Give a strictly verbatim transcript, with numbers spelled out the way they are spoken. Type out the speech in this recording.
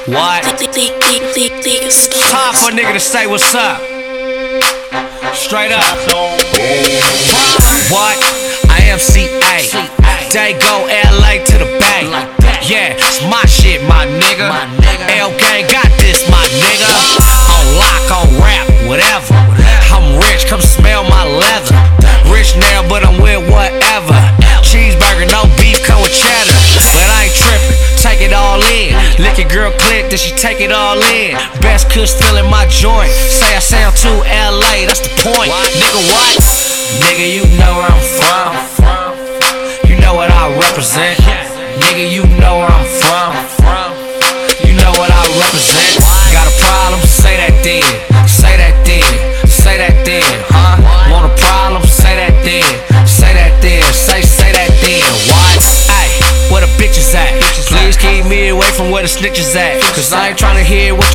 What? Time for a nigga to say what's up. Straight up. What? I M C A. They go L A to the Bay. Yeah, it's my shit, my nigga. L Gang got this, my nigga. On lock, on rap, whatever. I'm rich, come smell my leather. Rich now, but I'm with whatever. Cheeseburger, no beef, come with cheddar. But I ain't tripping, take it all in. Lick your girl click, then she take it all in. Best kush still in my joint. Say I sound too L A, that's the point. Nigga, what? Nigga, you know where I'm from. You know what I represent. Nigga, you know where I'm from. You know what I represent. Got a problem? Say that then. Say that then. Say that then, huh? Want a problem? Say that then. Say that then. Say, say that then. What? Ay, where the bitches at? Please keep me away from where the snitches at. Cause I ain't tryna hear what